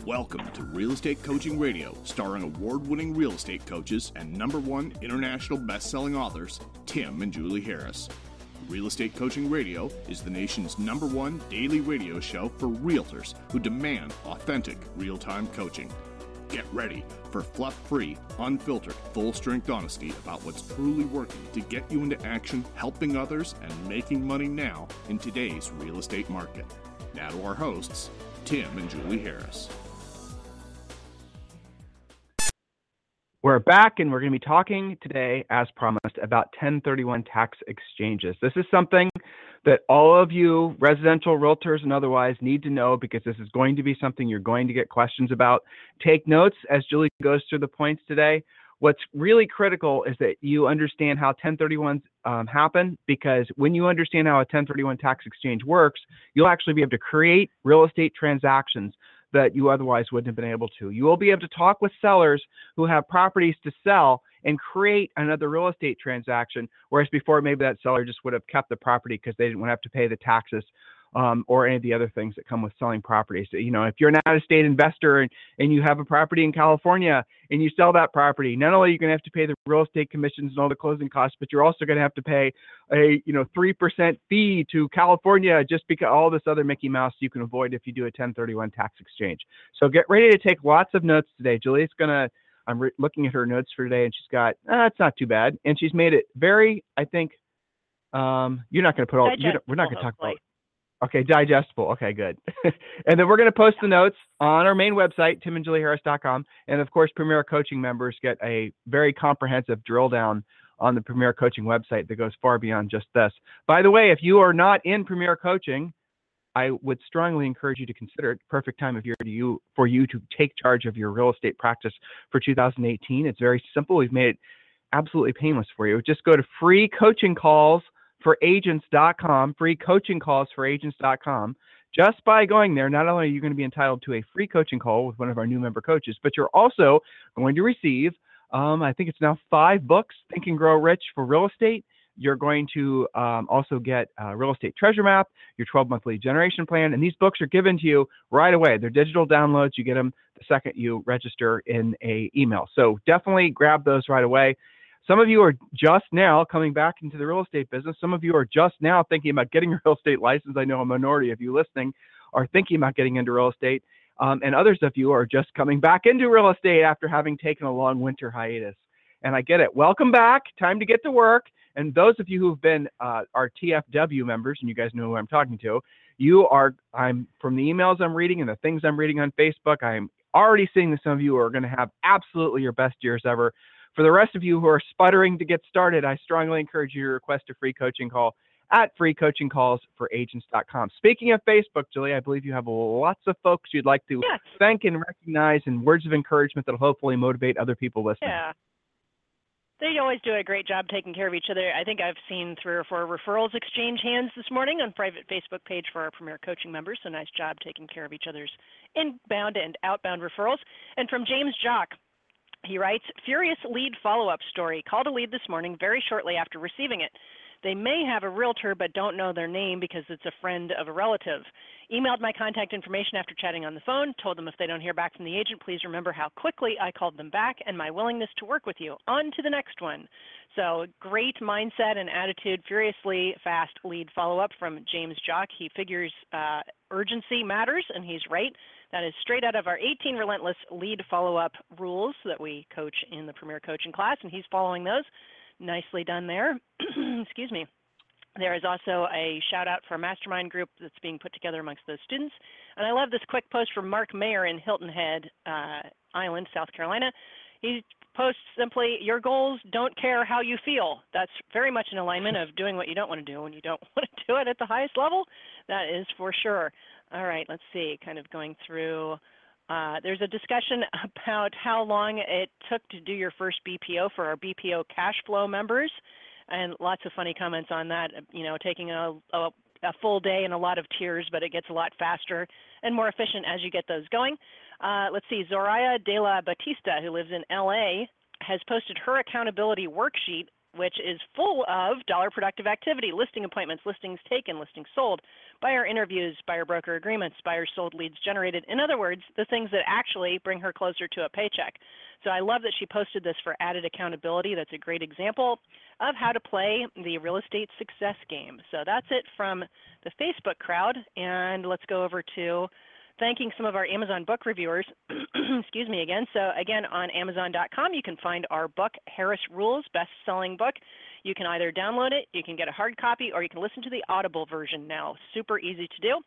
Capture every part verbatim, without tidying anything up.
Welcome to Real Estate Coaching Radio, starring award-winning real estate coaches and number one international best-selling authors, Tim and Julie Harris. Real Estate Coaching Radio is the nation's number one daily radio show for realtors who demand authentic, real-time coaching. Get ready for fluff-free, unfiltered, full-strength honesty about what's truly working to get you into action, helping others, and making money now in today's real estate market. Now to our hosts, Tim and Julie Harris. We're back, and we're going to be talking today, as promised, about ten thirty-one tax exchanges. This is something that all of you residential realtors and otherwise need to know, because this is going to be something you're going to get questions about. Take notes as Julie goes through the points today. What's really critical is that you understand how ten thirty-ones um, happen, because when you understand how a ten thirty-one tax exchange works, you'll actually be able to create real estate transactions that you otherwise wouldn't have been able to. You will be able to talk with sellers who have properties to sell and create another real estate transaction, whereas before maybe that seller just would have kept the property because they didn't want to have to pay the taxes um, or any of the other things that come with selling properties. So, you know, if you're an out-of-state investor and, and you have a property in California and you sell that property, not only are you going to have to pay the real estate commissions and all the closing costs, but you're also going to have to pay a, you know, three percent fee to California just because all this other Mickey Mouse you can avoid if you do a ten thirty-one tax exchange. So get ready to take lots of notes today. Julie's going to, I'm re- looking at her notes for today, and she's got, ah, it's not too bad. And she's made it very, I think, um, you're not going to put all, you we're not going to talk about, okay, digestible. Okay, good. And then we're going to post the notes on our main website, tim and julie harris dot com. And of course, Premier Coaching members get a very comprehensive drill down on the Premier Coaching website that goes far beyond just this. By the way, if you are not in Premier Coaching, I would strongly encourage you to consider it. Perfect time of year to you for you to take charge of your real estate practice for two thousand eighteen. It's very simple. We've made it absolutely painless for you. Just go to free coaching calls for agents dot com, free coaching calls for agents dot com. Just by going there, not only are you going to be entitled to a free coaching call with one of our new member coaches, but you're also going to receive, um, I think it's now five books, Think and Grow Rich for real estate. You're going to um, also get a real estate treasure map, your twelve-month lead generation plan, and these books are given to you right away. They're digital downloads. You get them the second you register in a email. So definitely grab those right away. Some of you are just now coming back into the real estate business. Some of you are just now thinking about getting a real estate license. I know a minority of you listening are thinking about getting into real estate, um, and others of you are just coming back into real estate after having taken a long winter hiatus. And I get it. Welcome back. Time to get to work. And those of you who've been uh, our T F W members, and you guys know who I'm talking to, you are, I'm from the emails I'm reading and the things I'm reading on Facebook, I'm already seeing that some of you are going to have absolutely your best years ever. For the rest of you who are sputtering to get started, I strongly encourage you to request a free coaching call at free coaching calls for agents dot com. Speaking of Facebook, Julie, I believe you have lots of folks you'd like to yes. thank and recognize, and words of encouragement that will hopefully motivate other people listening. Yeah. They always do a great job taking care of each other. I think I've seen three or four referrals exchange hands this morning on private Facebook page for our Premier Coaching members. So nice job taking care of each other's inbound and outbound referrals. And from James Jock, he writes, furious lead follow-up story. Called a lead this morning very shortly after receiving it. They may have a realtor but don't know their name because it's a friend of a relative. Emailed my contact information after chatting on the phone, told them if they don't hear back from the agent, please remember how quickly I called them back and my willingness to work with you. On to the next one. So great mindset and attitude, furiously fast lead follow-up from James Jock. He figures uh, urgency matters, and he's right. That is straight out of our eighteen relentless lead follow-up rules that we coach in the Premier Coaching class, and he's following those. Nicely done there. Excuse me. There is also a shout out for a mastermind group that's being put together amongst those students. And I love this quick post from Mark Mayer in Hilton Head uh, Island, South Carolina. He posts simply, your goals don't care how you feel. That's very much in alignment of doing what you don't want to do when you don't want to do it at the highest level. That is for sure. All right, let's see, kind of going through. Uh, there's a discussion about how long it took to do your first B P O for our B P O cash flow members, and lots of funny comments on that, you know, taking a, a, a full day and a lot of tears, but it gets a lot faster and more efficient as you get those going. Uh, let's see, Zoraya de la Batista, who lives in L A, has posted her accountability worksheet which is full of dollar productive activity, listing appointments, listings taken, listings sold, buyer interviews, buyer broker agreements, buyer sold leads generated. In other words, the things that actually bring her closer to a paycheck. So I love that she posted this for added accountability. That's a great example of how to play the real estate success game. So that's it from the Facebook crowd. And let's go over to thanking some of our Amazon book reviewers. Excuse me again. So again, on Amazon dot com, you can find our book, Harris Rules, best-selling book. You can either download it, you can get a hard copy, or you can listen to the Audible version now. Super easy to do.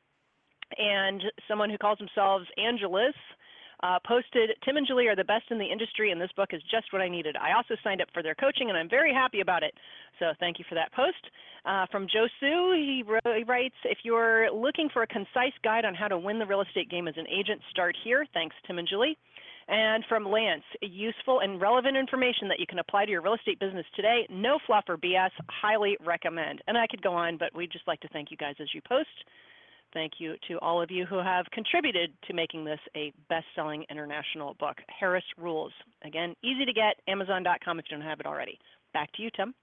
And someone who calls themselves Angelis Uh, posted, Tim and Julie are the best in the industry, and this book is just what I needed. I also signed up for their coaching, and I'm very happy about it. So thank you for that post. Uh, from Joe Sue, he, he writes, if you're looking for a concise guide on how to win the real estate game as an agent, start here. Thanks, Tim and Julie. And from Lance, useful and relevant information that you can apply to your real estate business today. No fluff or B S. Highly recommend. And I could go on, but we'd just like to thank you guys as you post. Thank you to all of you who have contributed to making this a best-selling international book, Harris Rules. Again, easy to get, Amazon dot com if you don't have it already. Back to you, Tim.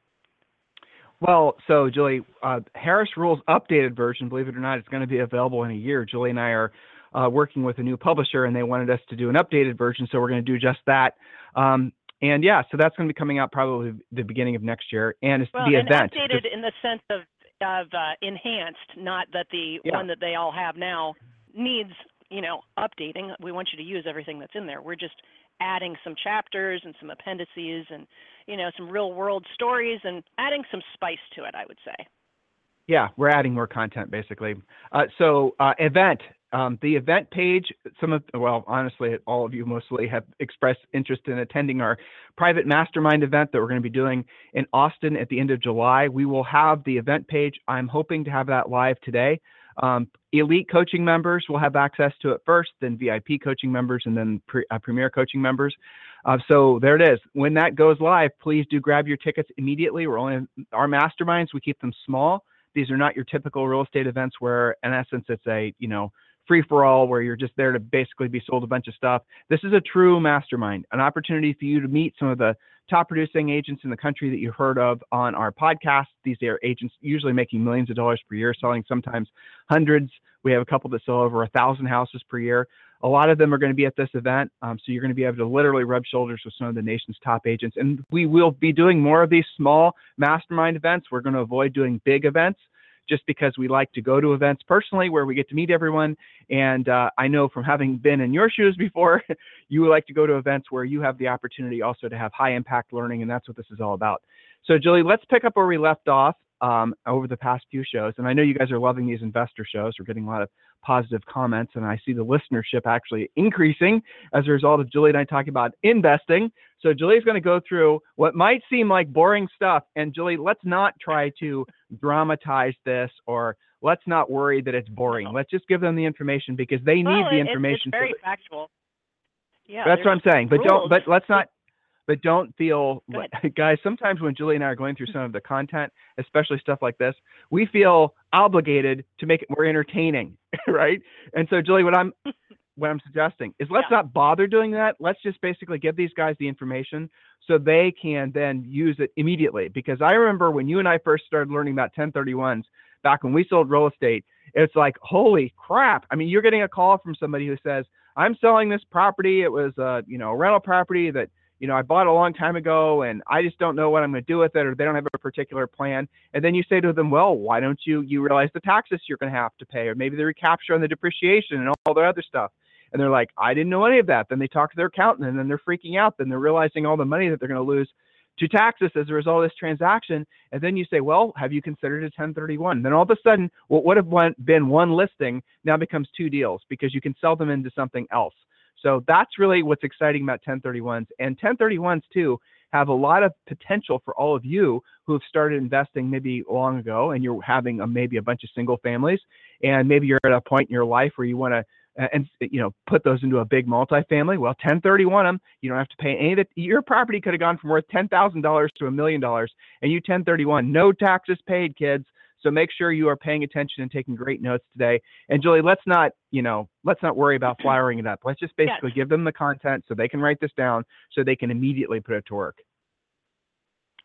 Well, so Julie, uh, Harris Rules updated version, believe it or not, is going to be available in a year. Julie and I are uh, working with a new publisher, and they wanted us to do an updated version, so we're going to do just that. Um, and yeah, so that's going to be coming out probably the beginning of next year, and it's well, the and event. Updated in the sense of of uh, enhanced, not that the yeah. one that they all have now needs, you know, updating. We want you to use everything that's in there. We're just adding some chapters and some appendices and, you know, some real world stories and adding some spice to it, I would say. Yeah, we're adding more content basically. Uh, so uh, event, um, the event page, some of, well, honestly, all of you mostly have expressed interest in attending our private mastermind event that we're going to be doing in Austin at the end of July. We will have the event page. I'm hoping to have that live today. Um, elite coaching members will have access to it first, then V I P coaching members, and then pre, uh, premier coaching members. Uh, so there it is. When that goes live, please do grab your tickets immediately. We're only our masterminds. We keep them small. These are not your typical real estate events where, in essence, it's a, you know, free-for-all where you're just there to basically be sold a bunch of stuff. This is a true mastermind, an opportunity for you to meet some of the top producing agents in the country that you heard of on our podcast. These are agents usually making millions of dollars per year, selling sometimes hundreds. We have a couple that sell over a thousand houses per year. A lot of them are going to be at this event, um, so you're going to be able to literally rub shoulders with some of the nation's top agents. And we will be doing more of these small mastermind events. We're going to avoid doing big events just because we like to go to events personally where we get to meet everyone. And uh, I know from having been in your shoes before, you like to go to events where you have the opportunity also to have high impact learning, and that's what this is all about. So Julie, let's pick up where we left off um, over the past few shows. And I know you guys are loving these investor shows. We're getting a lot of positive comments, and I see the listenership actually increasing as a result of Julie and I talking about investing. So Julie's going to go through what might seem like boring stuff. And Julie, let's not try to dramatize this, or let's not worry that it's boring. No. Let's just give them the information because they need well, the it, information. It's very so factual. Yeah, that's what I'm saying. But rules. don't. But let's not. But don't feel, Go guys, sometimes when Julie and I are going through some of the content, especially stuff like this, we feel obligated to make it more entertaining, right? And so, Julie, what I'm what I'm suggesting is let's Yeah. not bother doing that. Let's just basically give these guys the information so they can then use it immediately. Because I remember when you and I first started learning about ten thirty-ones, back when we sold real estate, it's like, holy crap. I mean, you're getting a call from somebody who says, I'm selling this property. It was a, you know, a rental property that, you know, I bought a long time ago and I just don't know what I'm going to do with it, or they don't have a particular plan. And then you say to them, well, why don't you, you realize the taxes you're going to have to pay, or maybe the recapture on the depreciation and all the other stuff. And they're like, I didn't know any of that. Then they talk to their accountant and then they're freaking out. Then they're realizing all the money that they're going to lose to taxes as a result of this transaction. And then you say, well, have you considered a ten thirty-one? Then all of a sudden, what would have one, been one listing now becomes two deals because you can sell them into something else. So that's really what's exciting about ten thirty-ones. And ten thirty-ones, too, have a lot of potential for all of you who have started investing maybe long ago, and you're having a, maybe a bunch of single families, and maybe you're at a point in your life where you want to uh, and you know put those into a big multifamily. Well, ten thirty-one them, you don't have to pay any of it. Your property could have gone from worth ten thousand dollars to a million dollars, and you ten thirty-one, no taxes paid, kids. So make sure you are paying attention and taking great notes today. And Julie, let's not, you know, let's not worry about flyering it up. Let's just basically yes. give them the content so they can write this down so they can immediately put it to work.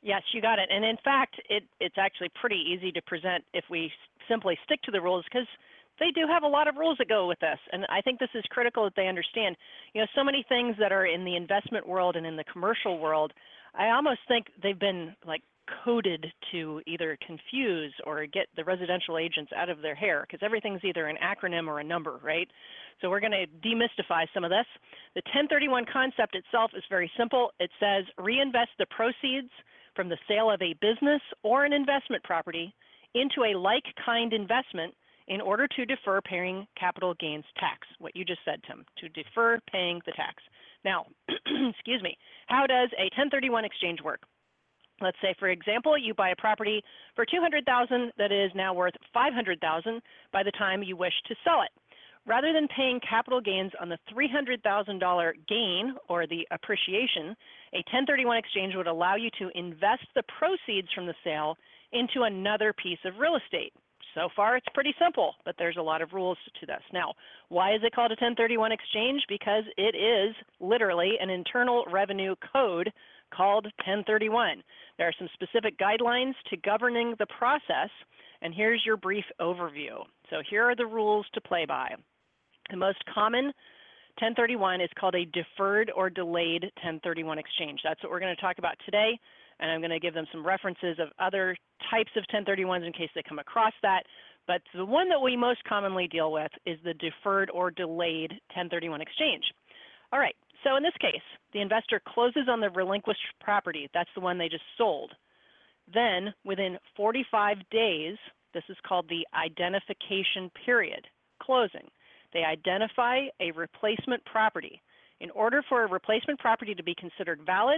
Yes, you got it. And in fact, it, it's actually pretty easy to present if we simply stick to the rules, because they do have a lot of rules that go with this. And I think this is critical that they understand. You know, so many things that are in the investment world and in the commercial world, I almost think they've been like coded to either confuse or get the residential agents out of their hair, because everything's either an acronym or a number, right? So we're going to demystify some of this. The ten thirty-one concept itself is very simple. It says reinvest the proceeds from the sale of a business or an investment property into a like-kind investment in order to defer paying capital gains tax, what you just said, Tim, to defer paying the tax. Now, excuse me, how does a ten thirty-one exchange work? Let's say, for example, you buy a property for two hundred thousand dollars that is now worth five hundred thousand dollars by the time you wish to sell it. Rather than paying capital gains on the three hundred thousand dollars gain or the appreciation, a ten thirty-one exchange would allow you to invest the proceeds from the sale into another piece of real estate. So far, it's pretty simple, but there's a lot of rules to this. Now, why is it called a ten thirty-one exchange? Because it is literally an internal revenue code called ten thirty-one. There are some specific guidelines to governing the process, and here's your brief overview. So here are the rules to play by. The most common ten thirty-one is called a deferred or delayed ten thirty-one exchange. That's what we're going to talk about today, and I'm going to give them some references of other types of ten thirty-ones in case they come across that. But the one that we most commonly deal with is the deferred or delayed ten thirty-one exchange. All right, so in this case, the investor closes on the relinquished property. That's the one they just sold. Then, within forty-five days, this is called the identification period, closing. They identify a replacement property. In order for a replacement property to be considered valid,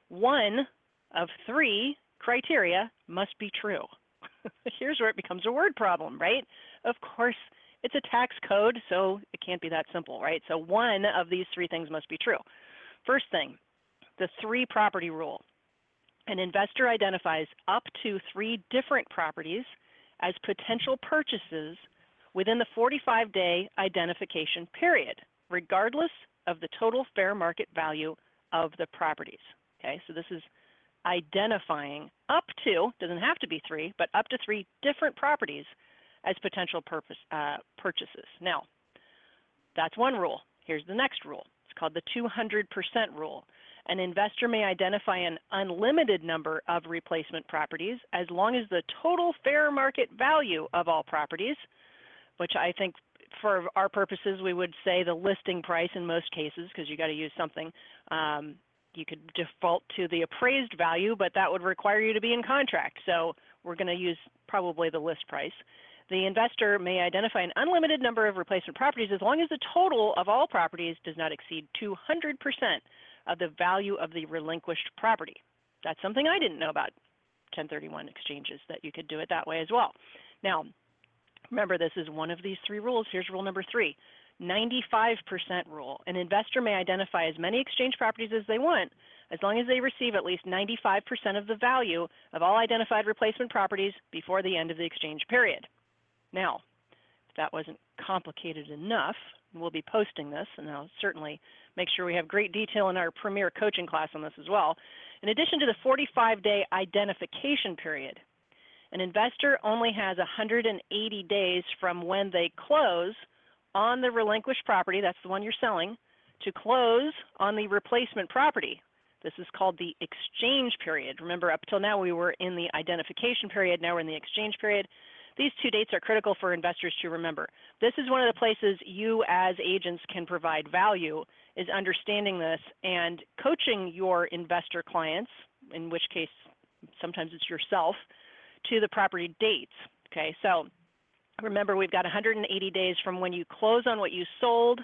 one of three criteria must be true. Here's where it becomes a word problem, right? Of course, it's a tax code, so it can't be that simple, right? So one of these three things must be true. First thing, the three property rule. An investor identifies up to three different properties as potential purchases within the forty-five day identification period, regardless of the total fair market value of the properties. Okay, so this is identifying up to, doesn't have to be three, but up to three different properties as potential purpose, uh, purchases. Now, that's one rule. Here's the next rule. It's called the two hundred percent rule. An investor may identify an unlimited number of replacement properties as long as the total fair market value of all properties, which I think for our purposes, we would say the listing price in most cases, because you got to use something. Um, you could default to the appraised value, but that would require you to be in contract. So we're going to use probably the list price. The investor may identify an unlimited number of replacement properties as long as the total of all properties does not exceed two hundred percent of the value of the relinquished property. That's something I didn't know about ten thirty-one exchanges, that you could do it that way as well. Now, remember, this is one of these three rules. Here's rule number three, ninety-five percent rule. An investor may identify as many exchange properties as they want, as long as they receive at least ninety-five percent of the value of all identified replacement properties before the end of the exchange period. Now, if that wasn't complicated enough, we'll be posting this, and I'll certainly make sure we have great detail in our premier coaching class on this as well. In addition to the forty-five day identification period, an investor only has one hundred eighty days from when they close on the relinquished property, that's the one you're selling, to close on the replacement property. This is called the exchange period. Remember, up till now we were in the identification period, now we're in the exchange period. These two dates are critical for investors to remember. This is one of the places you as agents can provide value, is understanding this and coaching your investor clients, in which case sometimes it's yourself, to the property dates. Okay, so remember, we've got one hundred eighty days from when you close on what you sold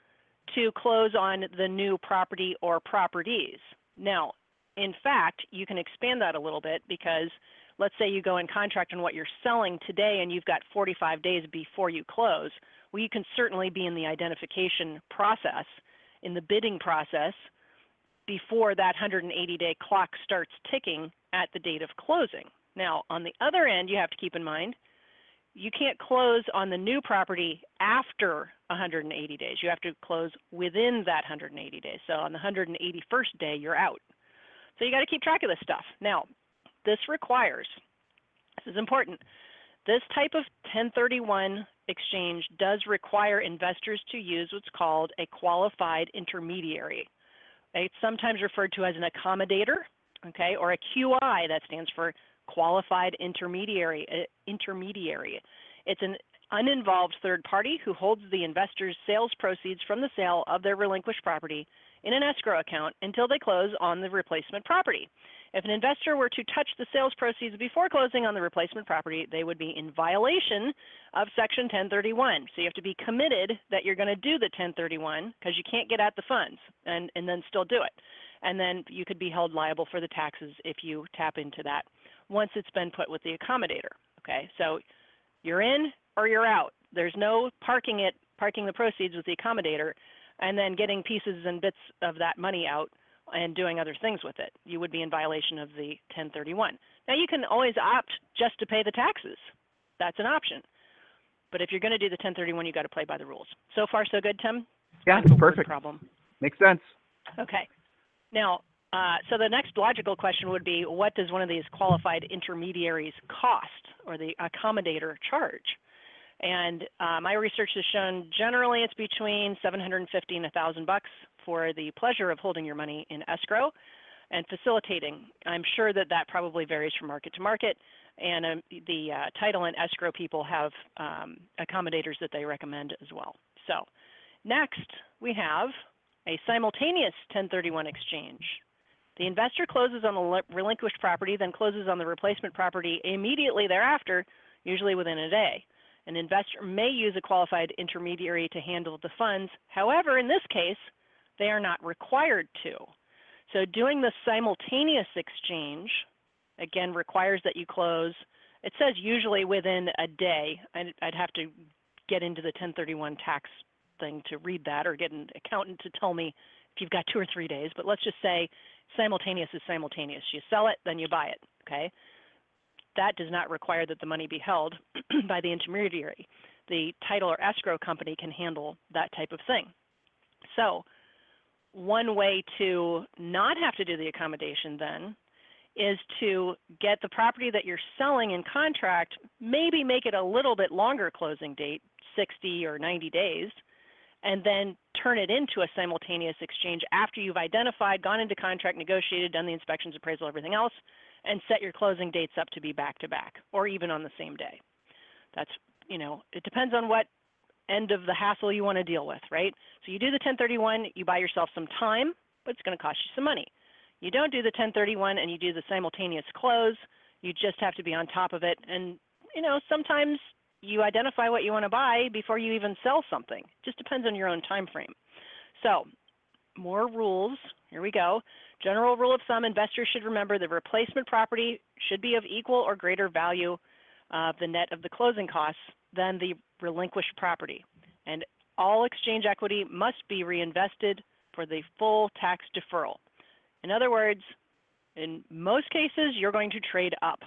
to close on the new property or properties. Now, in fact, you can expand that a little bit, because let's say you go in contract on what you're selling today and you've got forty-five days before you close. Well, you can certainly be in the identification process, in the bidding process, before that one hundred eighty day clock starts ticking at the date of closing. Now, on the other end, you have to keep in mind, you can't close on the new property after one hundred eighty days. You have to close within that one hundred eighty days. So on the one hundred eighty-first day, you're out. So you got to keep track of this stuff. Now, this requires, this is important, this type of ten thirty-one exchange does require investors to use what's called a qualified intermediary. It's sometimes referred to as an accommodator, okay, or a Q I, that stands for qualified intermediary. Uh, intermediary. It's an uninvolved third party who holds the investor's sales proceeds from the sale of their relinquished property in an escrow account until they close on the replacement property. If an investor were to touch the sales proceeds before closing on the replacement property, they would be in violation of Section ten thirty-one. So you have to be committed that you're going to do the ten thirty-one because you can't get at the funds and, and then still do it. And then you could be held liable for the taxes if you tap into that once it's been put with the accommodator. Okay, so you're in or you're out. There's no parking it, parking the proceeds with the accommodator and then getting pieces and bits of that money out and doing other things with it. You would be in violation of the ten thirty-one. Now you can always opt just to pay the taxes. That's an option. But if you're going to do the ten thirty-one, you got to play by the rules. So far, so good, Tim? Yeah, That's a perfect. word problem. Makes sense. Okay. Now, uh, so the next logical question would be, what does one of these qualified intermediaries cost, or the accommodator charge? And uh, my research has shown generally it's between seven hundred fifty and one thousand bucks for the pleasure of holding your money in escrow and facilitating. I'm sure that that probably varies from market to market, and um, the uh, title and escrow people have um, accommodators that they recommend as well. So next, we have a simultaneous ten thirty-one exchange. The investor closes on the relinquished property, then closes on the replacement property immediately thereafter, usually within a day. An investor may use a qualified intermediary to handle the funds. However, in this case, they are not required to. So doing the simultaneous exchange, again, requires that you close. It says usually within a day. I'd, I'd have to get into the ten thirty-one tax thing to read that, or get an accountant to tell me if you've got two or three days. But let's just say simultaneous is simultaneous. You sell it, then you buy it, okay? That does not require that the money be held by the intermediary. The title or escrow company can handle that type of thing. So one way to not have to do the accommodation then is to get the property that you're selling in contract, maybe make it a little bit longer closing date, sixty or ninety days, and then turn it into a simultaneous exchange after you've identified, gone into contract, negotiated, done the inspections, appraisal, everything else, and set your closing dates up to be back-to-back or even on the same day. That's, you know, it depends on what end of the hassle you want to deal with, right? So you do the ten thirty-one, you buy yourself some time, but it's going to cost you some money. You don't do the ten thirty-one and you do the simultaneous close, you just have to be on top of it. And, you know, sometimes you identify what you want to buy before you even sell something. It just depends on your own time frame. So more rules. Here we go. General rule of thumb, investors should remember the replacement property should be of equal or greater value of uh, the net of the closing costs than the relinquished property. And all exchange equity must be reinvested for the full tax deferral. In other words, in most cases, you're going to trade up.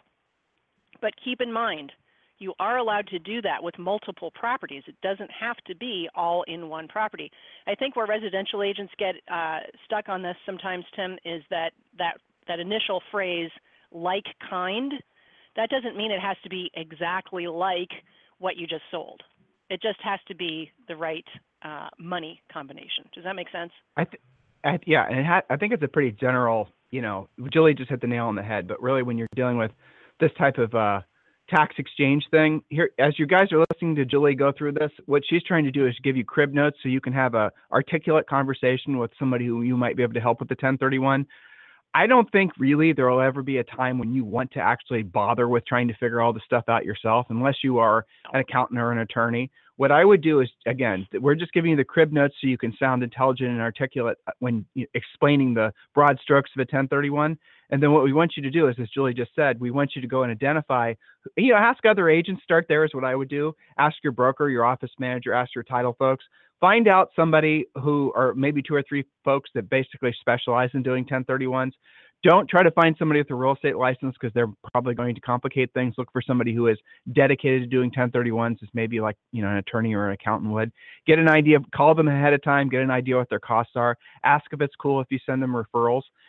But keep in mind, you are allowed to do that with multiple properties. It doesn't have to be all in one property. I think where residential agents get uh, stuck on this sometimes, Tim, is that, that that initial phrase, like kind, that doesn't mean it has to be exactly like what you just sold. It just has to be the right uh, money combination. Does that make sense? I, th I yeah, and it ha I think it's a pretty general, you know, Julie just hit the nail on the head, but really when you're dealing with this type of uh, tax exchange thing here, as you guys are listening to Julie go through this, what she's trying to do is give you crib notes so you can have a articulate conversation with somebody who you might be able to help with the ten thirty-one. I don't think really there will ever be a time when you want to actually bother with trying to figure all the stuff out yourself, unless you are an accountant or an attorney. What I would do is, again, we're just giving you the crib notes so you can sound intelligent and articulate when explaining the broad strokes of a ten thirty-one. And then what we want you to do is, as Julie just said, we want you to go and identify, you know, ask other agents, start there is what I would do. Ask your broker, your office manager, ask your title folks. Find out somebody who, or maybe two or three folks that basically specialize in doing ten thirty-ones. Don't try to find somebody with a real estate license because they're probably going to complicate things. Look for somebody who is dedicated to doing ten thirty-ones, as maybe like, you know, an attorney or an accountant would. Get an idea, call them ahead of time, get an idea what their costs are. Ask if it's cool if you send them referrals.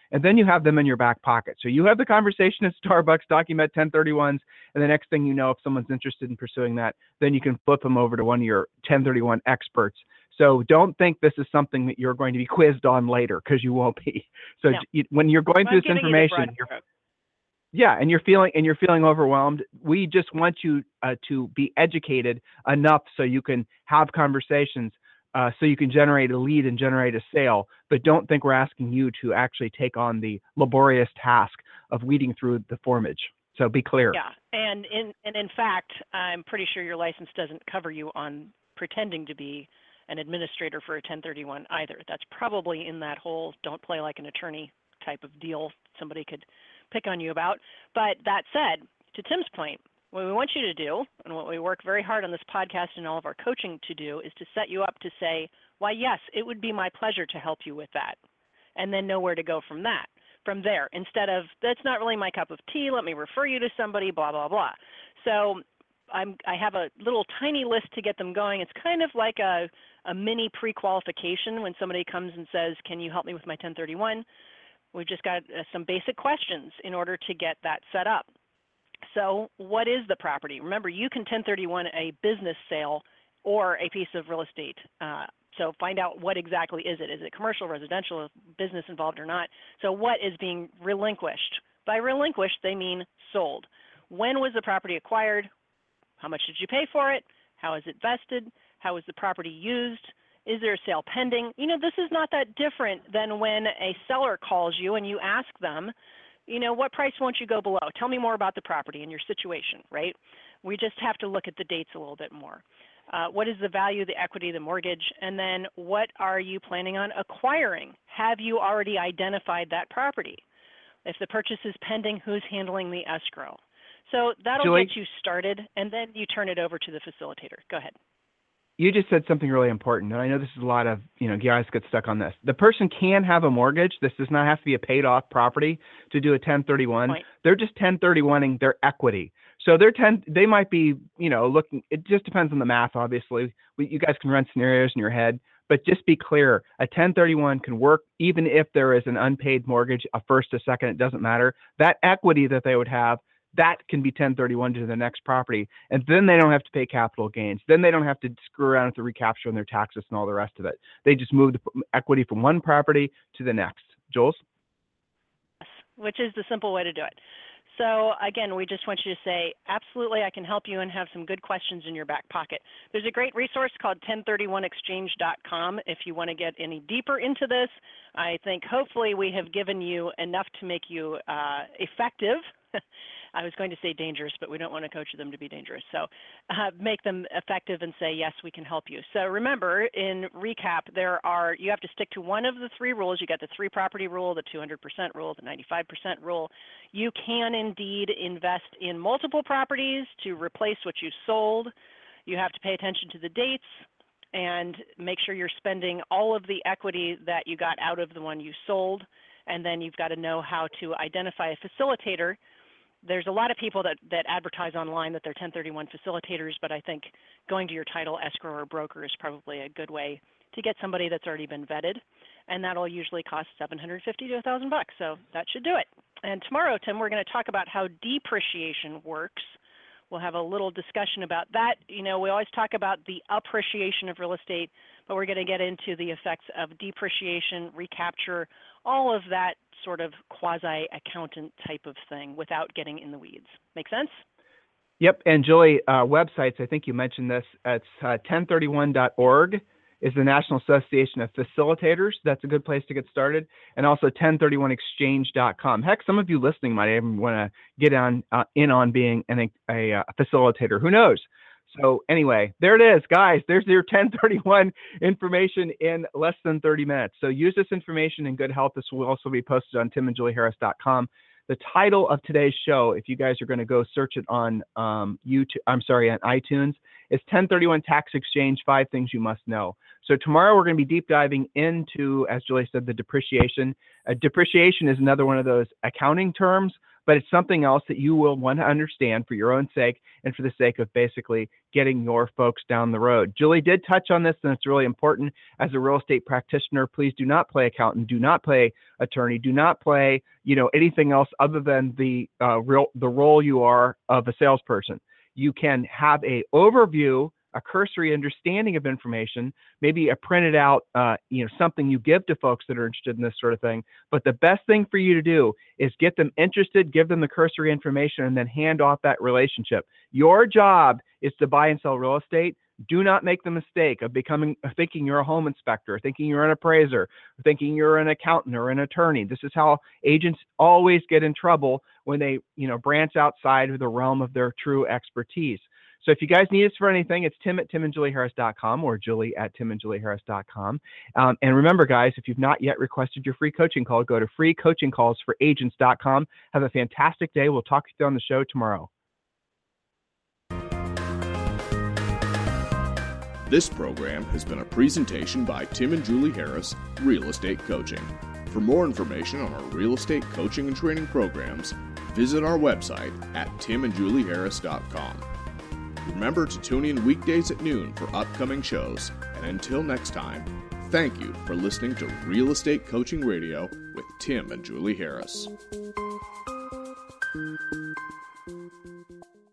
and then you have them in your back pocket. So you have the conversation at Starbucks, document ten thirty-ones, and the next thing you know, if someone's interested in pursuing that, then you can flip them over to one of your ten thirty-one experts. So don't think this is something that you're going to be quizzed on later, because you won't be. So no. you, when you're going well, through this information, you you're, yeah, and you're feeling and you're feeling overwhelmed, we just want you uh, to be educated enough so you can have conversations, uh, so you can generate a lead and generate a sale. But don't think we're asking you to actually take on the laborious task of weeding through the formage. So be clear. Yeah, and in and in fact, I'm pretty sure your license doesn't cover you on pretending to be an administrator for a ten thirty-one either. That's probably in that whole don't play like an attorney type of deal somebody could pick on you about. But that said, to Tim's point, what we want you to do, and what we work very hard on this podcast and all of our coaching to do, is to set you up to say, why, yes, it would be my pleasure to help you with that, and then know where to go from that, from there, instead of, that's not really my cup of tea, let me refer you to somebody, blah, blah, blah. So I'm, I have a little tiny list to get them going. It's kind of like a, a mini pre-qualification when somebody comes and says, can you help me with my ten thirty-one? We've just got uh, some basic questions in order to get that set up. So what is the property? Remember, you can ten thirty-one a business sale or a piece of real estate. Uh, so find out what exactly is it. Is it commercial, residential, business involved or not? So what is being relinquished? By relinquished, they mean sold. When was the property acquired? How much did you pay for it? How is it vested? How is the property used? Is there a sale pending? You know, this is not that different than when a seller calls you and you ask them, you know, what price won't you go below? Tell me more about the property and your situation, right? We just have to look at the dates a little bit more. Uh, what is the value, the equity, the mortgage? And then what are you planning on acquiring? Have you already identified that property? If the purchase is pending, who's handling the escrow? So that'll Julie, get you started, and then you turn it over to the facilitator. Go ahead. You just said something really important, and I know this is a lot of, you know, guys get stuck on this. The person can have a mortgage. This does not have to be a paid-off property to do a ten thirty-one. Point. They're just ten thirty-one-ing their equity. So they're ten. They might be, you know, looking. It just depends on the math, obviously. We, you guys can run scenarios in your head, but just be clear. A ten thirty-one can work even if there is an unpaid mortgage, a first, a second. It doesn't matter. That equity that they would have, that can be ten thirty-one to the next property. And then they don't have to pay capital gains. Then they don't have to screw around with the recapture and their taxes and all the rest of it. They just move the equity from one property to the next. Jules? Yes, which is the simple way to do it. So again, we just want you to say, absolutely, I can help you, and have some good questions in your back pocket. There's a great resource called ten thirty-one exchange dot com if you want to get any deeper into this. I think hopefully we have given you enough to make you uh, effective. I was going to say dangerous, but we don't want to coach them to be dangerous. So uh, make them effective and say, yes, we can help you. So remember, in recap, there are, you have to stick to one of the three rules. You got the three property rule, the two hundred percent rule, the ninety-five percent rule. You can indeed invest in multiple properties to replace what you sold. You have to pay attention to the dates and make sure you're spending all of the equity that you got out of the one you sold. And then you've got to know how to identify a facilitator. There's a lot of people that, that advertise online that they're ten thirty-one facilitators, but I think going to your title escrow or broker is probably a good way to get somebody that's already been vetted, and that'll usually cost seven hundred fifty to a thousand bucks. So that should do it. And tomorrow, Tim, we're going to talk about how depreciation works. We'll have a little discussion about that. You know, we always talk about the appreciation of real estate, but we're going to get into the effects of depreciation, recapture, all of that sort of quasi-accountant type of thing without getting in the weeds. Make sense? Yep. And Julie, uh, websites, I think you mentioned this. It's uh, ten thirty-one dot org is the National Association of Facilitators. That's a good place to get started. And also ten thirty-one exchange dot com. Heck, some of you listening might even want to get on uh, in on being an, a, a facilitator. Who knows? So anyway, there it is, guys. There's your ten thirty-one information in less than thirty minutes. So use this information in good health. This will also be posted on tim and julie harris dot com. The title of today's show, if you guys are going to go search it on um, YouTube, I'm sorry, on iTunes, is ten thirty-one Tax Exchange, Five Things You Must Know. So tomorrow we're going to be deep diving into, as Julie said, the depreciation. Uh, depreciation is another one of those accounting terms, but it's something else that you will want to understand for your own sake and for the sake of basically getting your folks down the road. Julie did touch on this, and it's really important. As a real estate practitioner, please do not play accountant, do not play attorney, do not play, you know, anything else other than the uh, real the role you are of a salesperson. You can have a overview, a cursory understanding of information, maybe a printed out, uh, you know, something you give to folks that are interested in this sort of thing. But the best thing for you to do is get them interested, give them the cursory information, and then hand off that relationship. Your job is to buy and sell real estate. Do not make the mistake of becoming, thinking you're a home inspector, thinking you're an appraiser, thinking you're an accountant or an attorney. This is how agents always get in trouble when they, you know, branch outside of the realm of their true expertise. So if you guys need us for anything, it's Tim at tim and julie harris dot com or Julie at tim and julie harris dot com. Um, and remember, guys, if you've not yet requested your free coaching call, go to free coaching calls for agents dot com. Have a fantastic day. We'll talk to you on the show tomorrow. This program has been a presentation by Tim and Julie Harris, Real Estate Coaching. For more information on our real estate coaching and training programs, visit our website at tim and julie harris dot com. Remember to tune in weekdays at noon for upcoming shows, and until next time, thank you for listening to Real Estate Coaching Radio with Tim and Julie Harris.